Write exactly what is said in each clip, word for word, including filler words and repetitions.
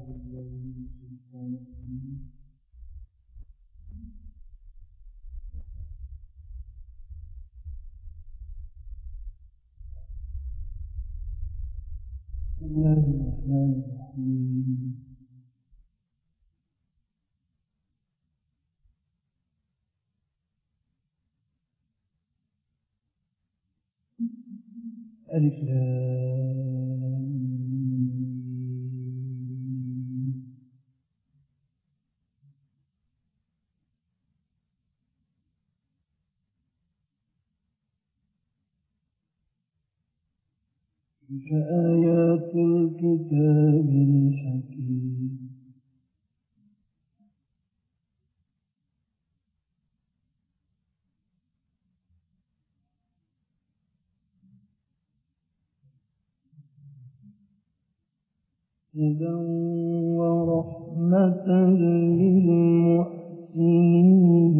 بسم الله الرحمن الرحيم. ألف لام تلك آيات الكتاب الحكيم. هدى ورحمة للمحسنين.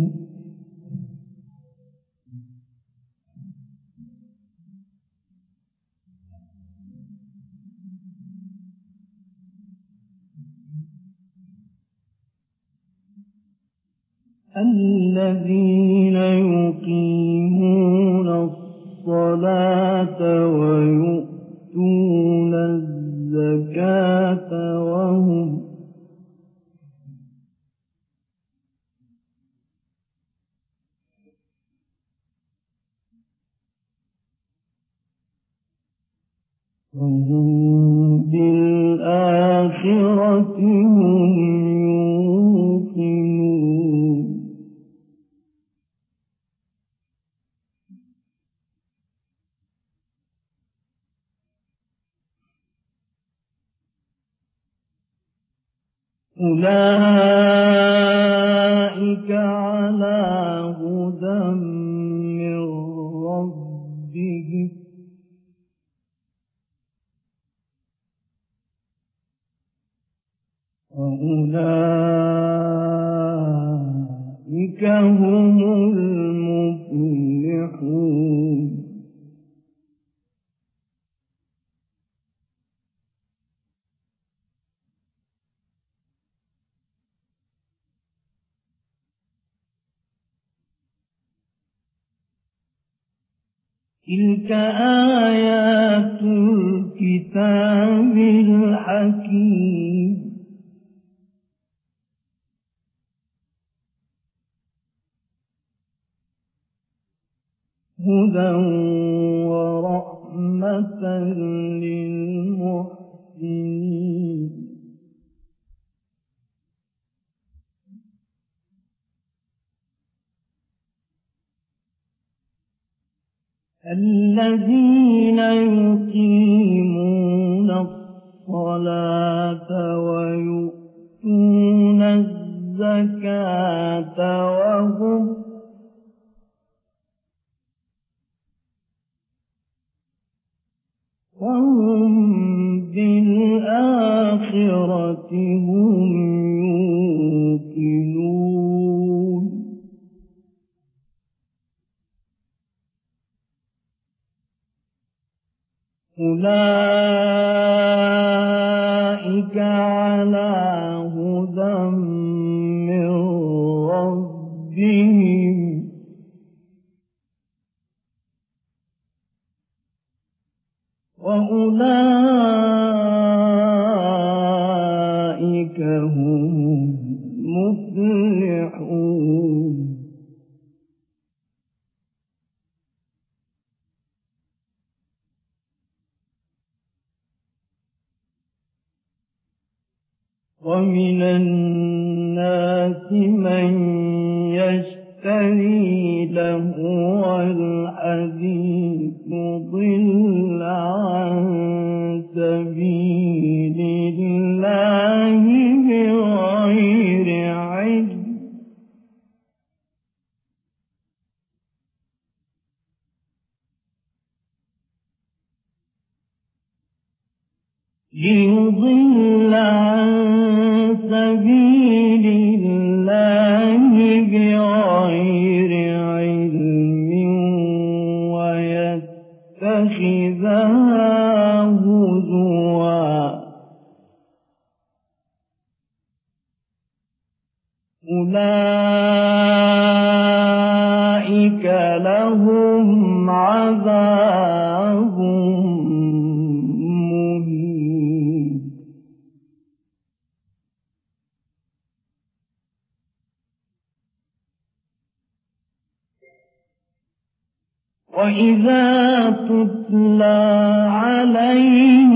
الذين يقيمون الصلاة ويؤتون الزكاة وهم وهم بالآخرة هم يوقنون. أولئك على هدى من ربهم وأولئك هم المفلحون. تلك آيات الكتاب الحكيم. هدى ورحمة للمحسنين. الذين يقيمون الصلاة ويؤتون الزكاة وهم وهم بالآخرة هم يوقنون. أولئك على هدى من ربهم وأولئك هم المفلحون. ومن الناس من يشتري لهو الحديث ليضل عن سبيل الله بغير علم ليضل عن سبيل الله بغير علم ويتخذها هزوا أولئك لهم عذاب مهين. وإذا تتلى عليه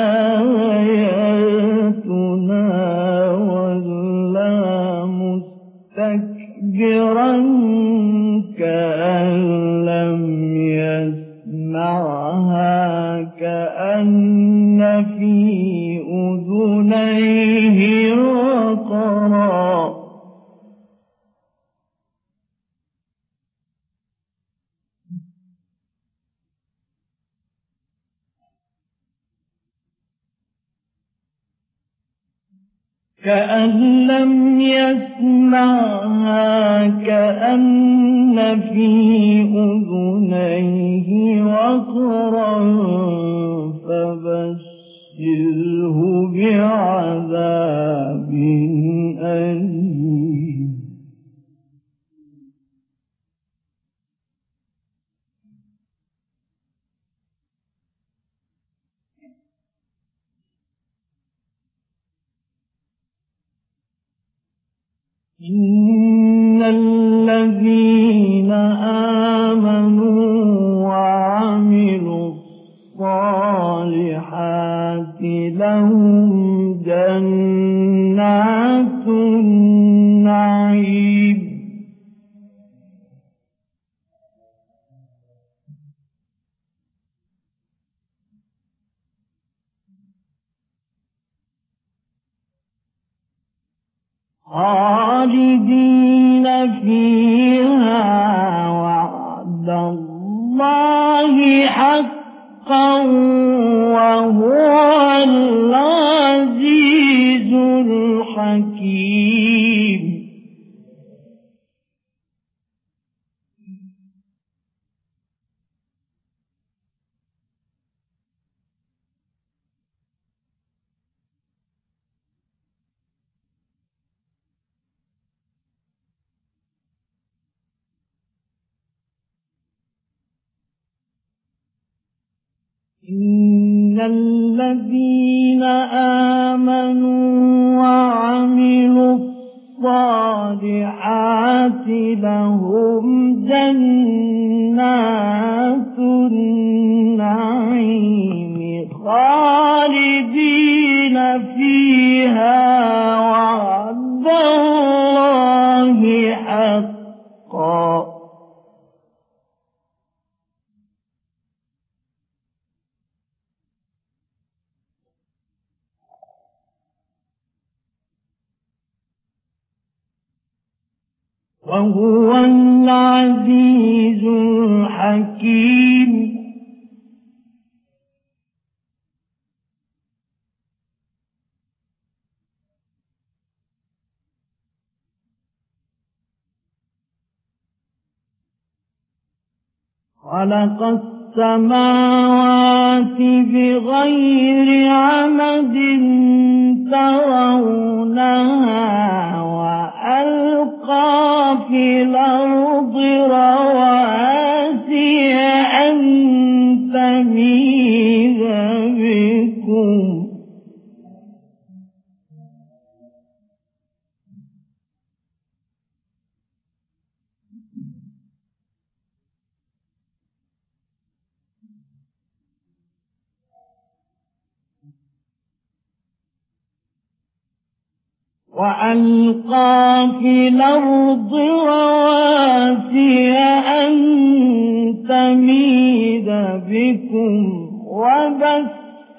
آياتنا ولى مستكبرا كأن لم يسمعها كأن في أذنيه وقرا. كأن لم يسمعها كأن في أذنيه وقرا فبشره بعذاب أليم. إن الذين آمنوا وعملوا الصالحات لهم جنات النعيم. خالدين فيها وعد الله حقا وهو العزيز الحكيم. إن الذين آمنوا وعملوا الصالحات لهم جنات النعيم خالدين فيها وعد الله حقا. وهو العزيز الحكيم. خلق السماوات بغير عمد ترونها وألقى في الأرض رواسي أن تميد بكم وألقى في الأرض رواسي أن تميد بكم وبث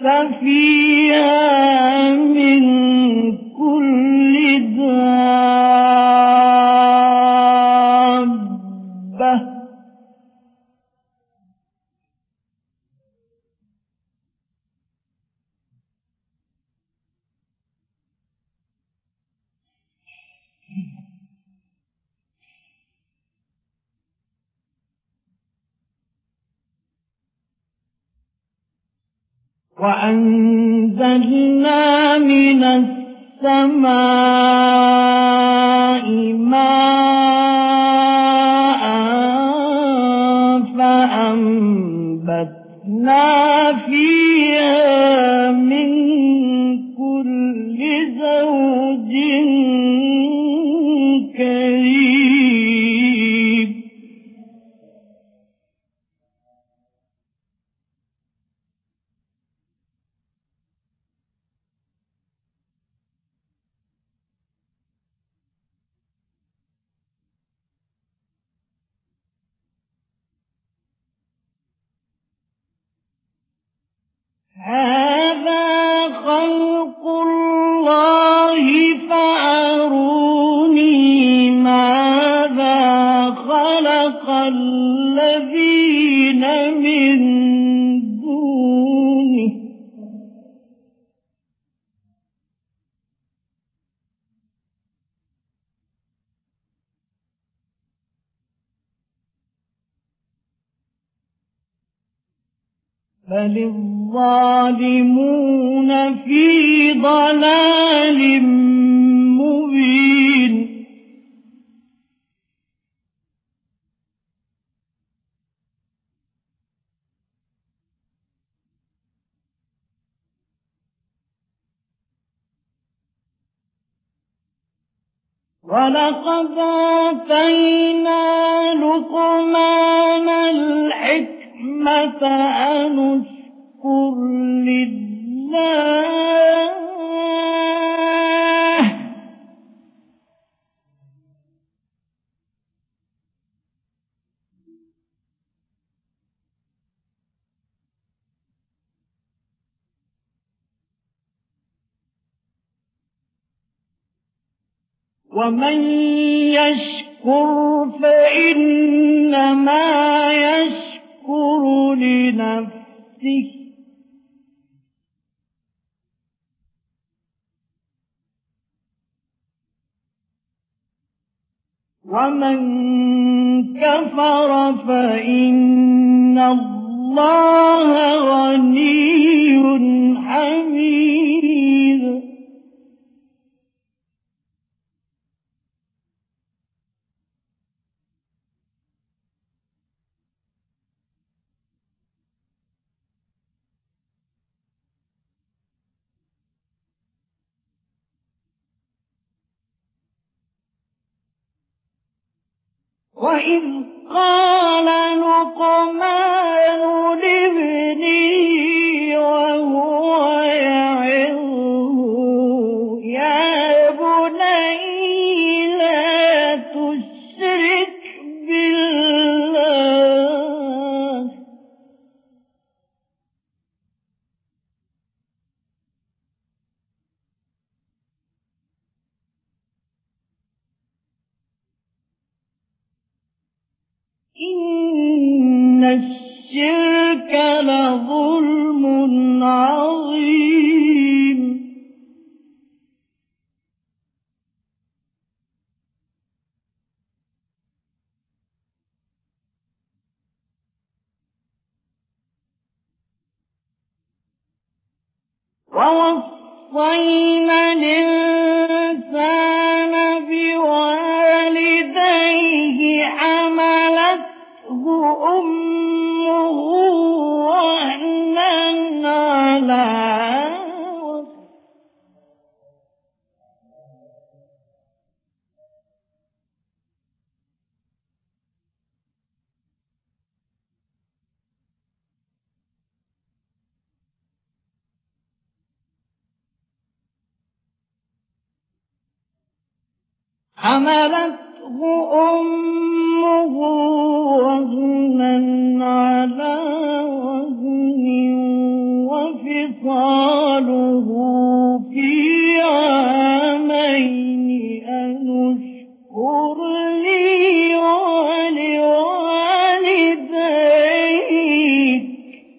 فيها من كل دابة وأنزلنا من السماء ماء فأنبتنا فيها من كل زوج كريم هذا خلق الله فأروني ماذا خلق الذين من دونه بل الظالمون في ضلال مبين ولقد آتينا لقمان الحكمة أن اشكر لله ومن يشكر فإنما يشكر لنفسه ومن كفر فإن الله غني حميد وإذ قال لقمان لابنه وهو يعظه يا بني لا تشرك بالله إن الشرك لظلم عظيم ووصينا الإنسان بوالديه حملته أمه وهنا على حملته أمه وهنا على وهن وفصاله في عامين أن اشكر لي ولوالديك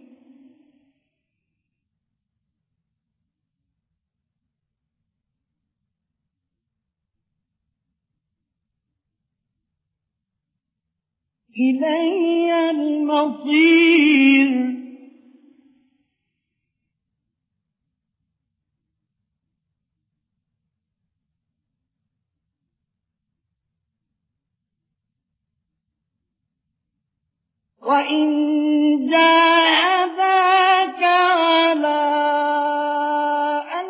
إلي المصير وإن جاهداك على أن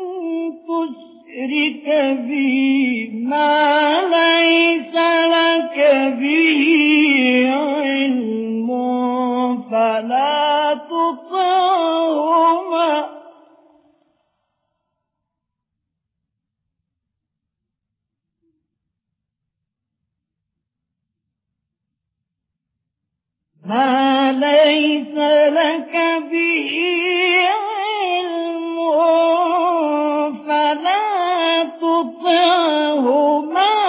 تشرك بي ما ليس لك به علم فلا تطعهما ما ليس لك به علم فلا تطعهما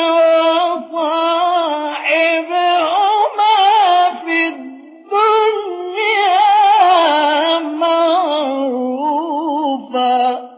وصاحبهما في الدنيا معروفا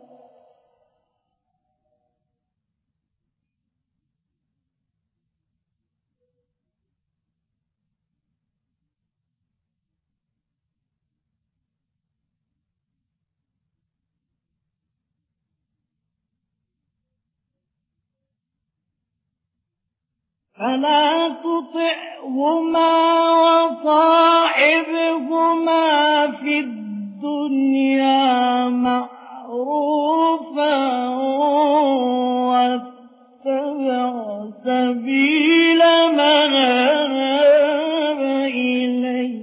فلا تطعهما وصاحبهما في الدنيا معروفا واتبع سبيل من أناب إلي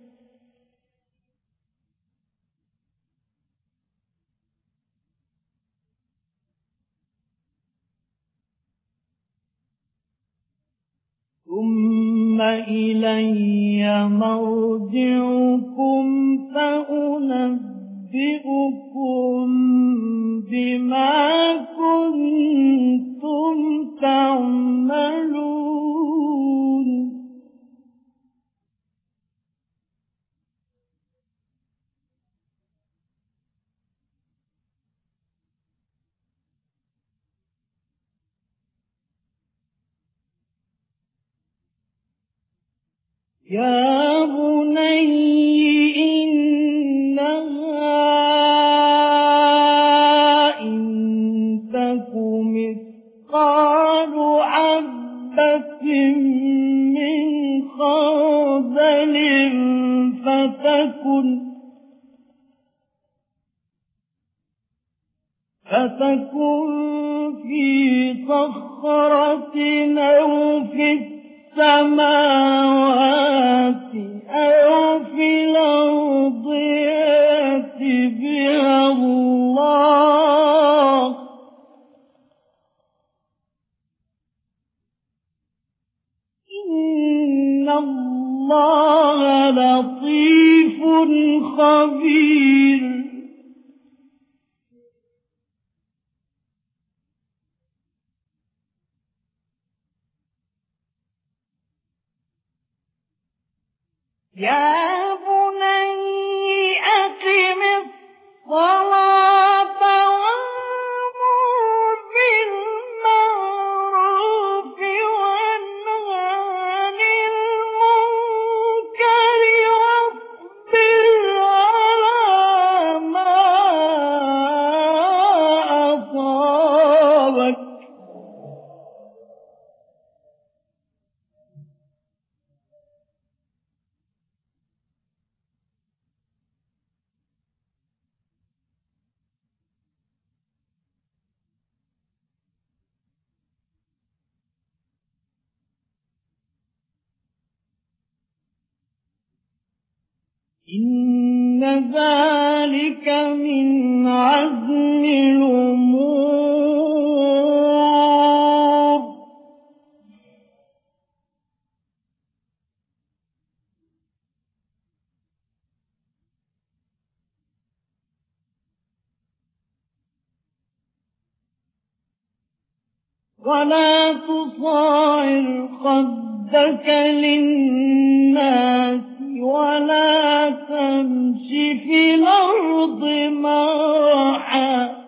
ثم إلي مرجعكم فأنبئكم بما كنتم تعملون يا بني إنها إن تك مثقال حبة من خردل فتكن فتكن في صخرة أو في السماوات أو في الأرض يأت بها الله إن الله لطيف خبير يا بني أقم الصلاة وأمر بالمعروف وانه عن المنكر واصبر على ما أصابك إن ذلك من عزم الأمور ولا تصاعر خدك للناس ولا تمش في الأرض مرحا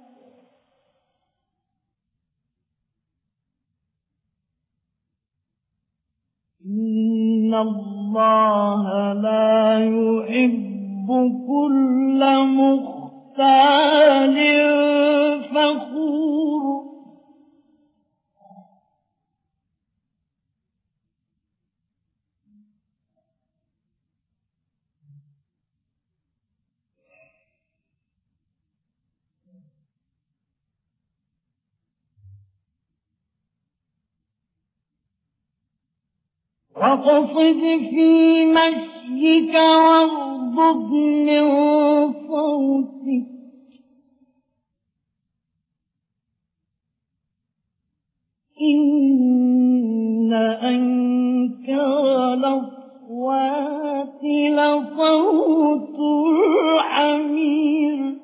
إن الله لا يحب كل مختال فخور واقصد في مشيك واغضض من صوتك إن أنكر الأصوات لصوت الحمير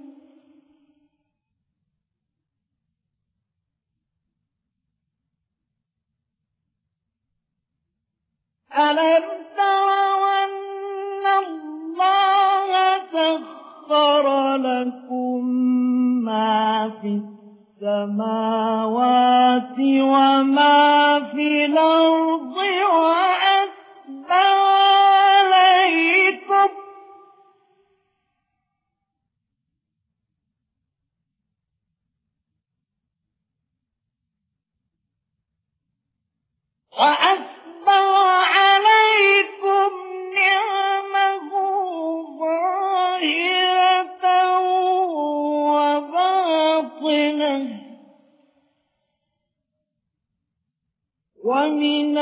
ألم تروا أن الله سخر لكم ما في السماوات وما في الأرض وأسبغ عليكم وأسبغ عليكم نعمه ظاهرة وباطنة ومن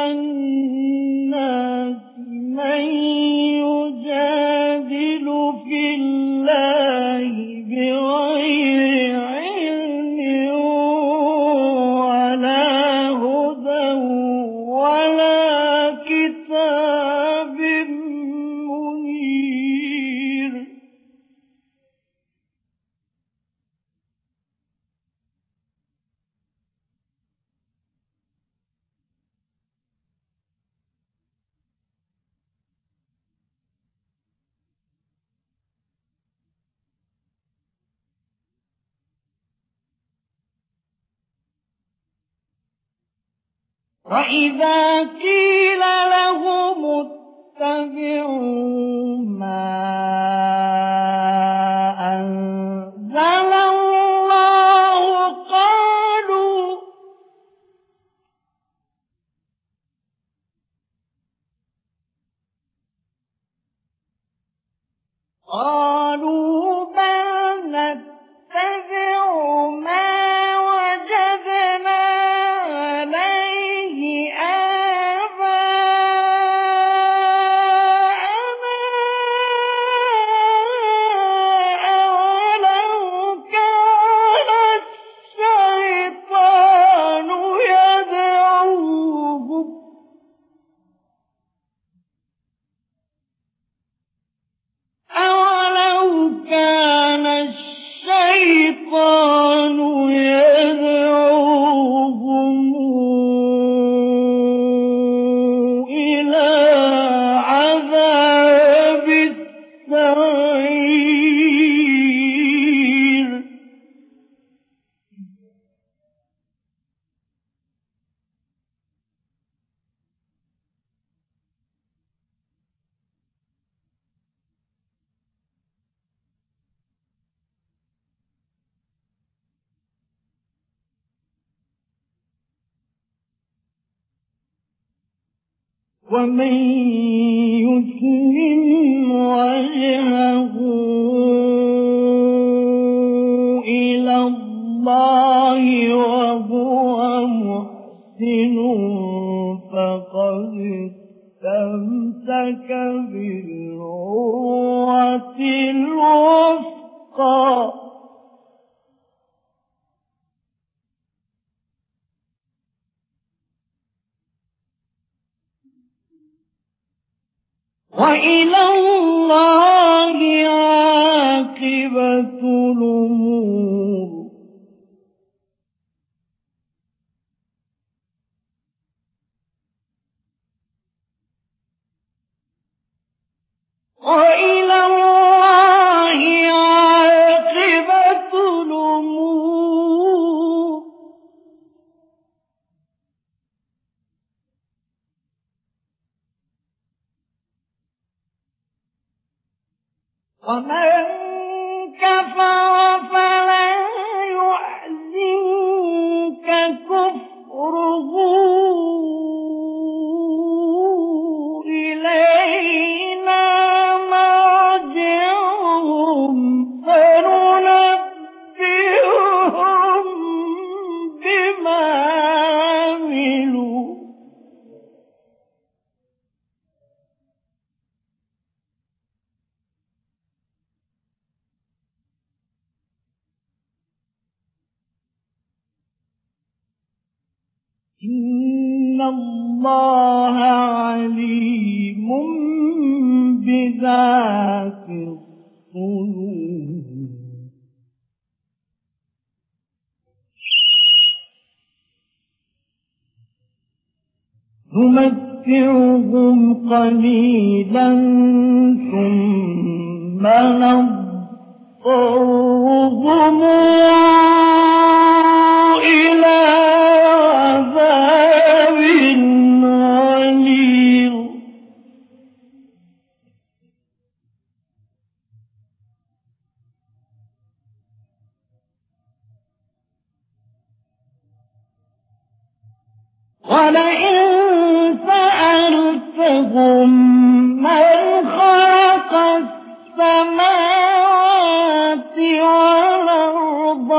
الناس من يجادل في الله بغير علم ولا هدى ولا كتاب منير وإذا قيل لهم اتبعوا ما أنزل الله قالوا قالوا بل نتبع ما وجدنا عليه آباءنا أولو كان الشيطان يدعوهم أولو كان الشيطان يدعوهم إلى عذاب السعير ومن يسلم وجهه إلى الله وهو محسن فقد استمسك بالعروة الوثقى وإلى الله عاقبة الأمور وإلى الله عاقبة الأمور ومن كفر فلا يحزنك كفره إلينا مرجعهم فننبئهم بما عملوا إن الله عليم بذات الصدور نمتعهم قليلا ثم نضطرهم إلى عذاب غليظ ولئن سألتهم من خلق السماوات والأرض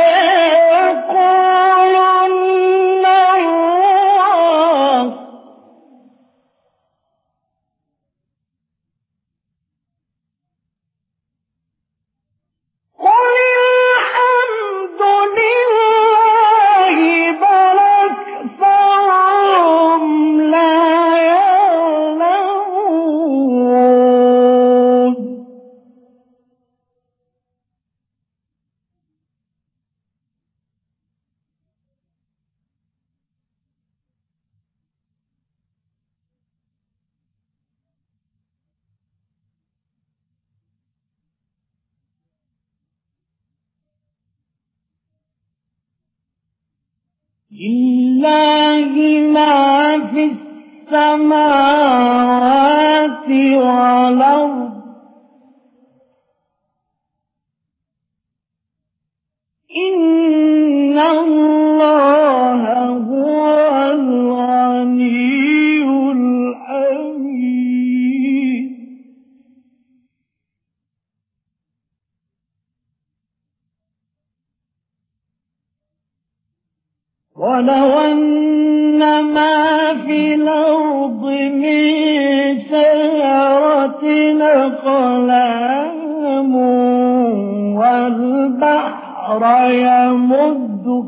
ليقولن الله قل الحمد لله بل أكثرهم لا يعلمون لله ما في السماوات والأرض إن الله هو الغني الحميد ولو أن ما في الأرض من شجرة أقلام والبحر يمده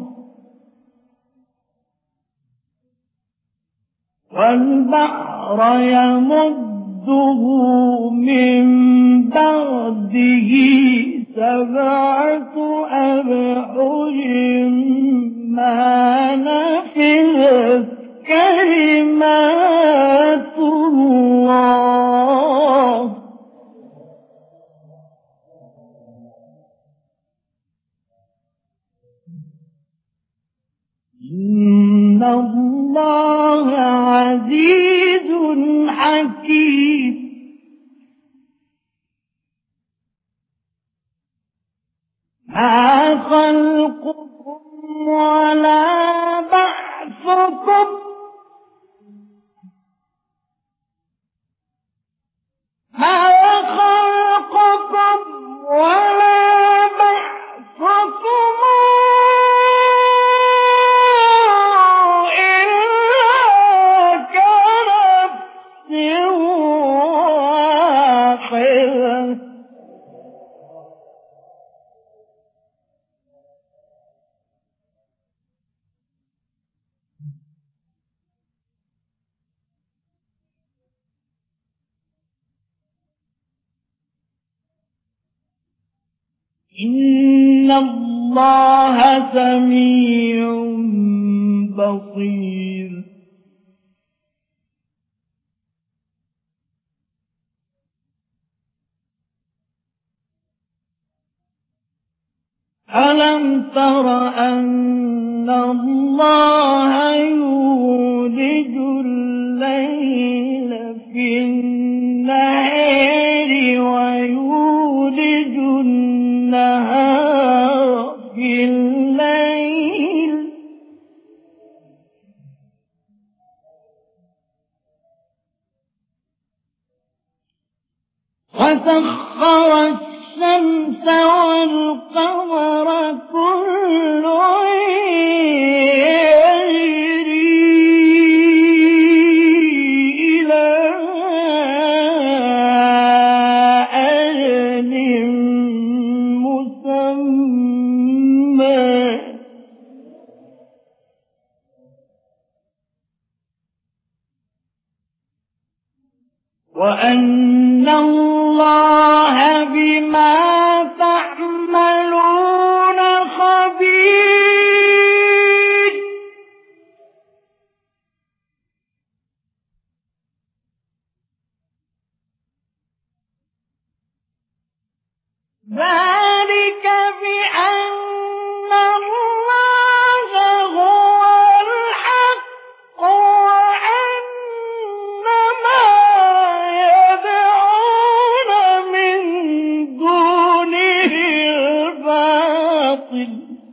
والبحر يمده من بعده سبعة أبحر ما نفذت كلمات الله إن الله عزيز حكيم ما خلقكم ولا بعثكم ما خلقكم ولا بعثكم إلا كنفس واحدة إن الله سميع بصير ألم تر أن الله يولج الليل في النهار ويولج النهار في الليل وسخر الشمس والقمر كل يجري إلى أجل مسمى وأن الله بما تعملون خبير. ذلك بأن الله هو الحق وأن ما يدعون من دونه الباطل.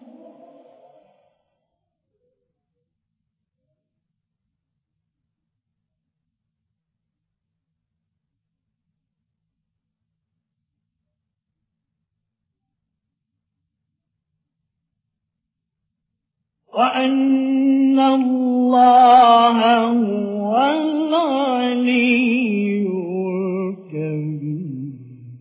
وأن الله هو العلي الكبير.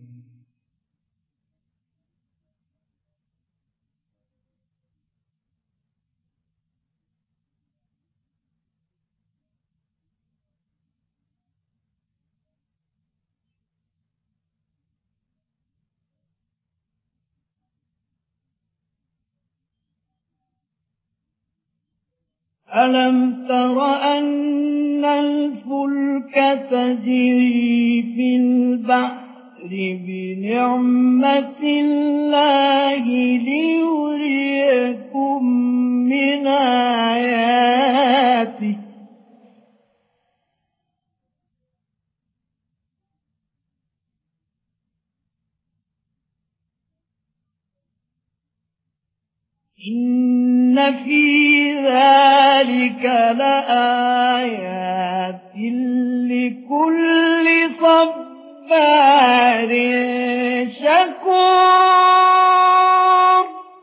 ألم تر أن الفلك تجري في البحر بنعمة الله ليريكم من آياته إن في ذلك لآيات لكل صبار شكور.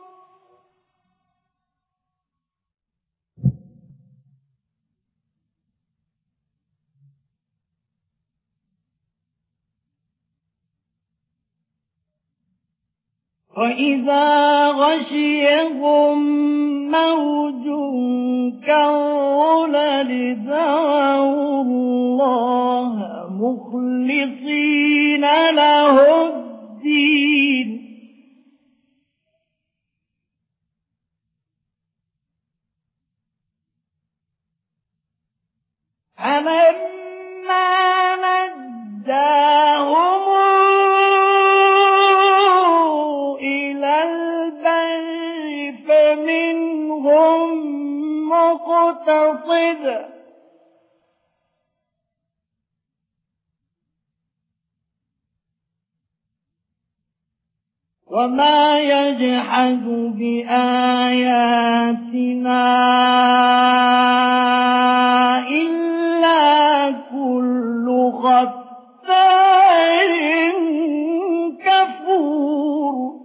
وإذا غشيهم موج كالظلل دعوا الله مخلصين له الدين فلما نجاهم فمنهم مقتصد وما يجحد بآياتنا إلا كل ختار كفور.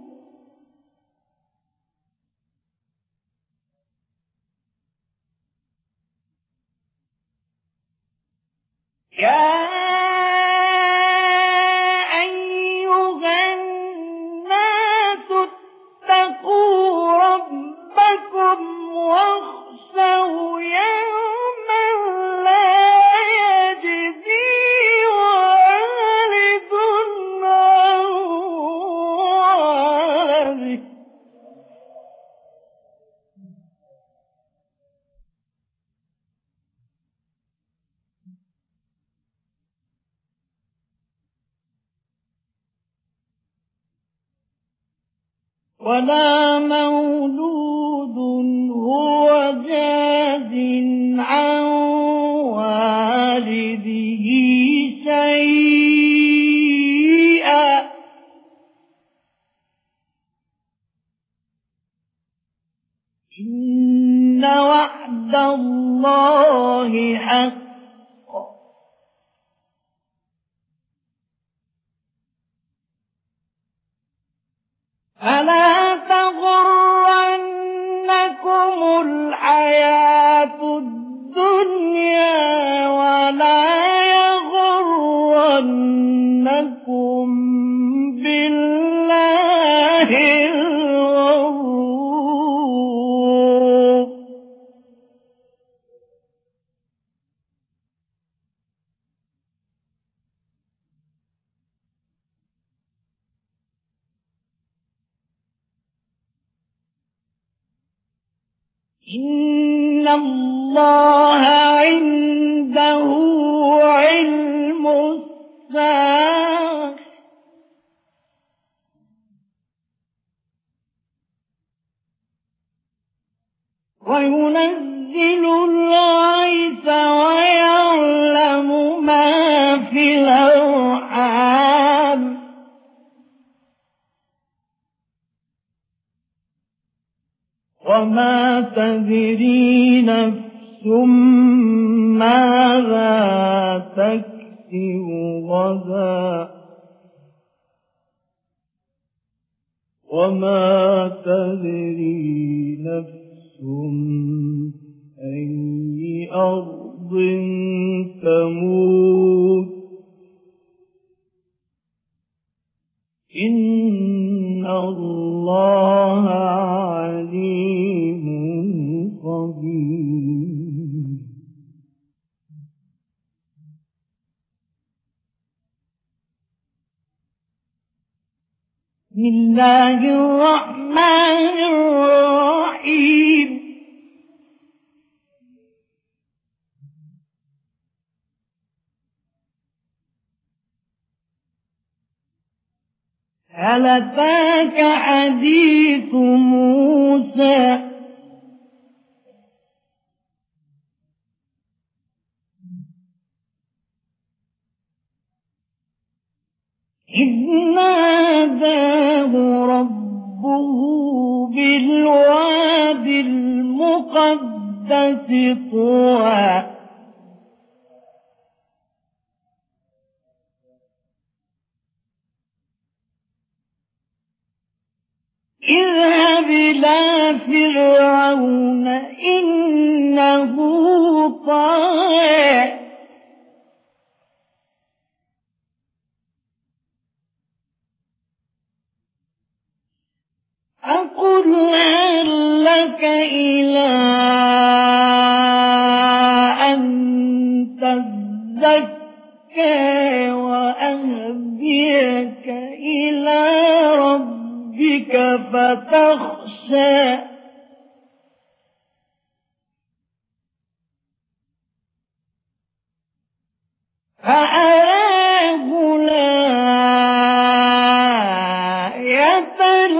يا أيها الناس اتقوا ربكم واخشوا يوما لا يجزي والد عن ولده ولا مولود هو جاز عن والده شيئا إن وعد الله حق فلا تغرنكم الحياة الدنيا ولا يغرنكم بالله الغرور. إن الله عنده علم الساعة وينزل الغيث ويعلم ما في الأرحام وما تدري نفس ماذا تكسب غدا وما تدري نفس أي أرض تموت إن الله عليم خبير. بسم الله الرحمن الرحيم. هل أتاك حديث موسى إذ ناداه ربه بالواد المقدس طوى اذهب إلى فرعون إنه طغى فقل هل لك إلى أن تزكى وأهديك إلى ربك فتخشى فأراه الآية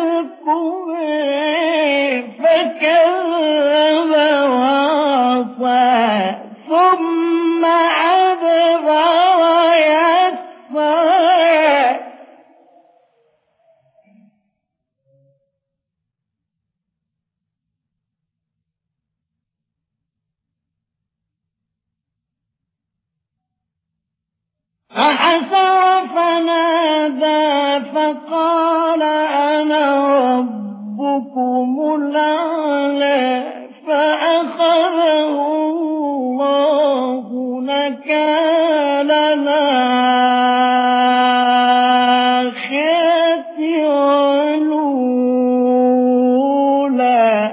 الكبرى فكذب وعصى ثم أدبر ويسعى فحشر فنادى فقال أنا ربكم الأعلى فأخذه الله نكال الآخرة والأولى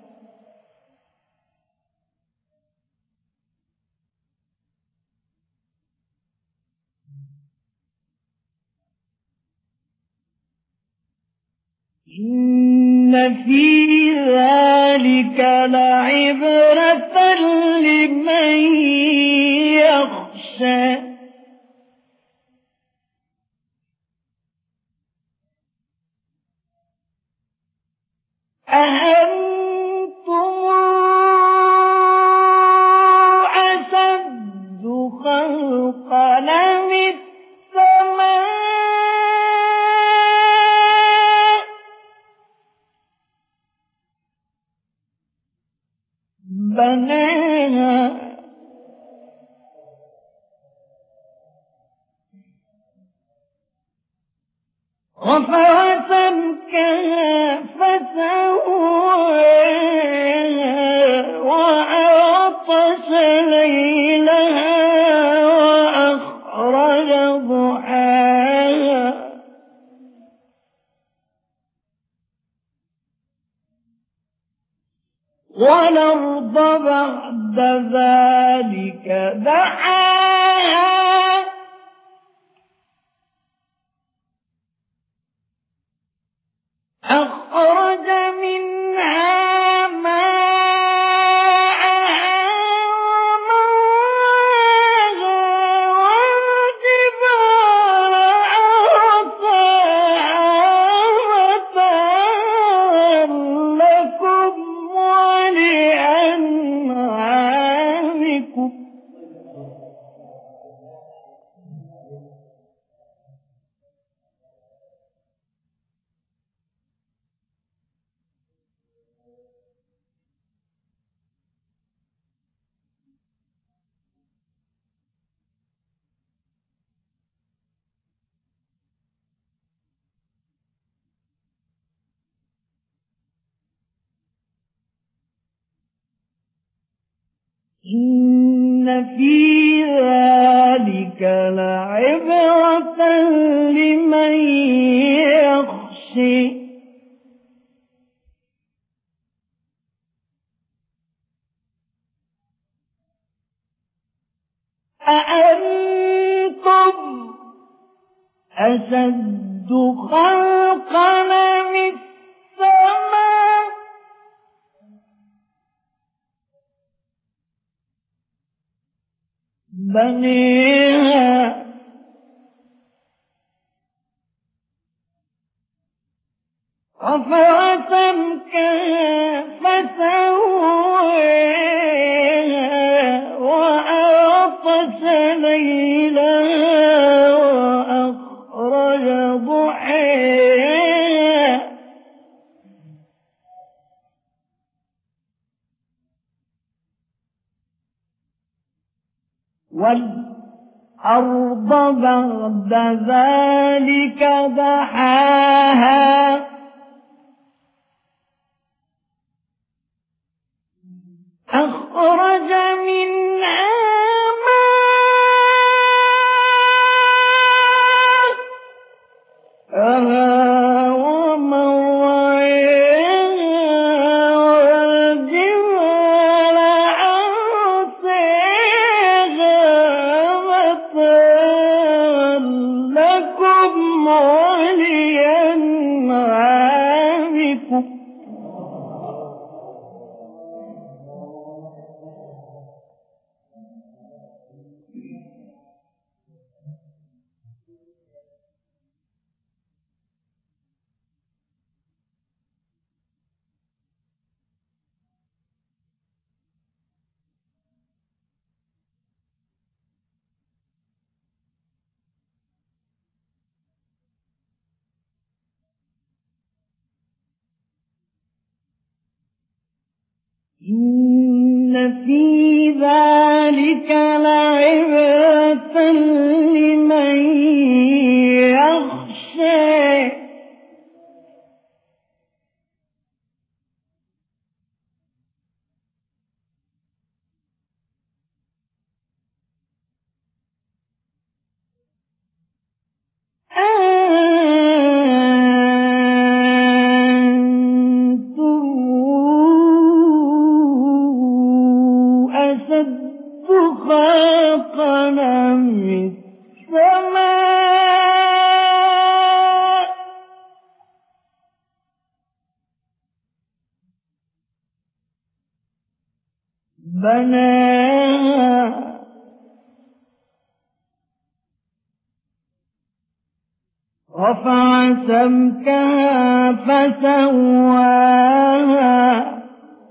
إن في ذلك لعبرة لمن يخشى أأنتم أشد خلقا أم السماء بناها رفع سمكها فسواها وأغطش ليلها وأخرج ضحاها والأرض بعد ذلك دحاها أخرج منها ماءها في ذلك لعبرة لمن يخشى أأنتم أشد خلقا من السماء بنيها رفع سمكها فسواها وأغطش ليلها وأخرج ضحاها والأرض بعد ذلك دحاها أخرج منها ماءها ومرعاها والجبال أرساها متاعا لكم ولأنعامكم إن في ذلك لعبرة لمن يخشى خلقنا من السماء بناها رفع سمكها فسواها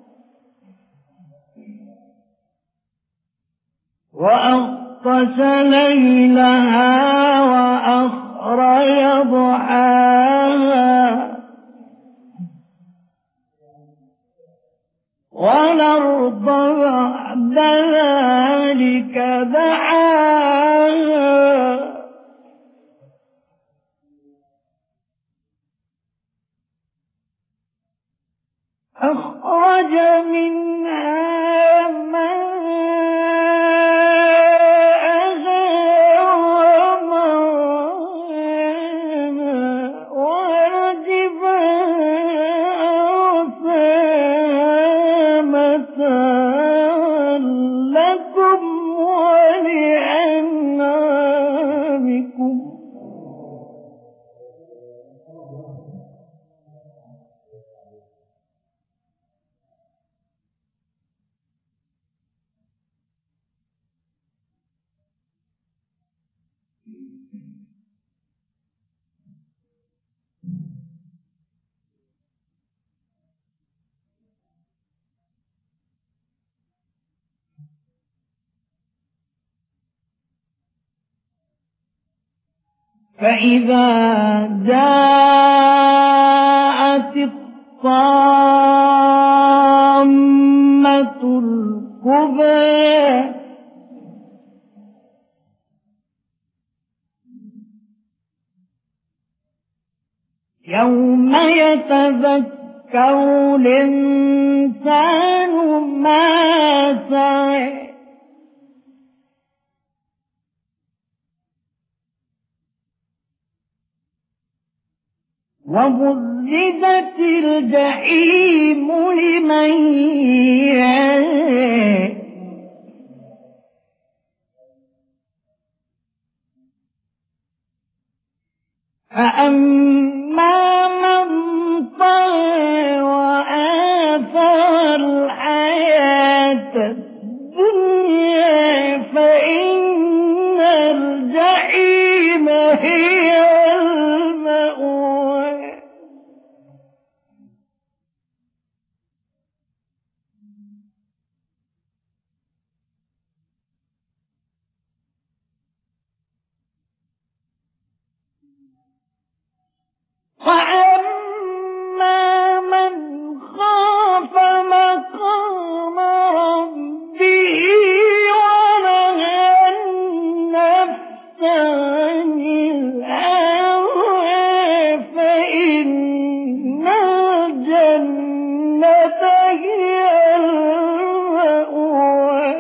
وأغطش ليلها وأخرج ضحاها والأرض بعد ذلك دحاها أخرج منها ماءها ومرعاها والجبال أرساها متاعا لكم ولأنعامكم فإذا جاءت الطامة الكبرى يوم يتذكر الإنسان ما سعى وبرزت الجحيم لمن يرى فأما من طغى وآثر الحياة الدنيا فإن الجحيم هي المأوى وأما من خاف مقام ربه ونهى النفس عن الهوى فإن الجنة هي المأوى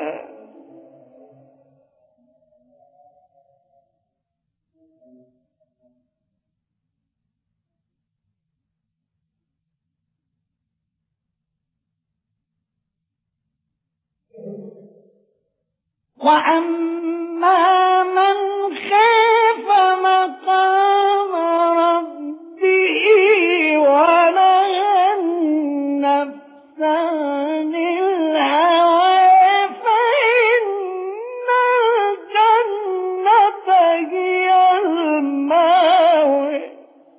وأما من خاف مقام ربه ونهى النفس عن الهوى فإن الجنة هي المأوى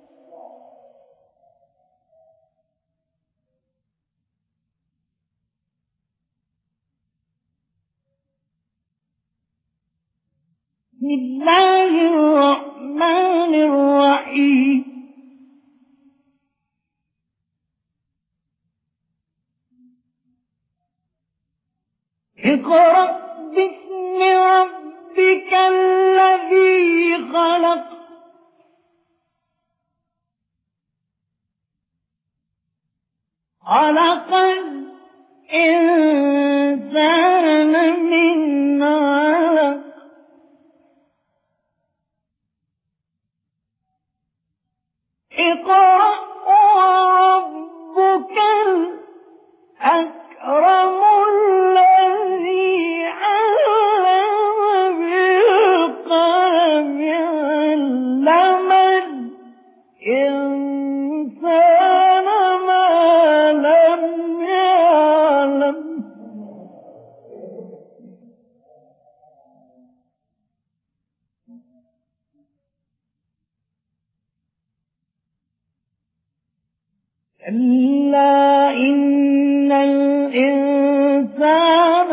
بسم الله الرحمن الرحيم اقرأ باسم ربك الذي خلق خلق الإنسان من علق اقرأ وربك الأكرم الذي علم بالقلم علم الإنسان ما لم يعلم كلا إن الإنسان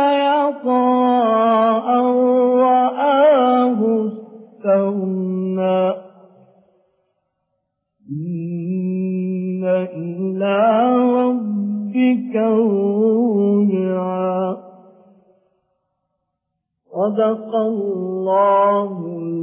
ليطغى أن رآه استغنى إن إلى ربك الرجعى صدق الله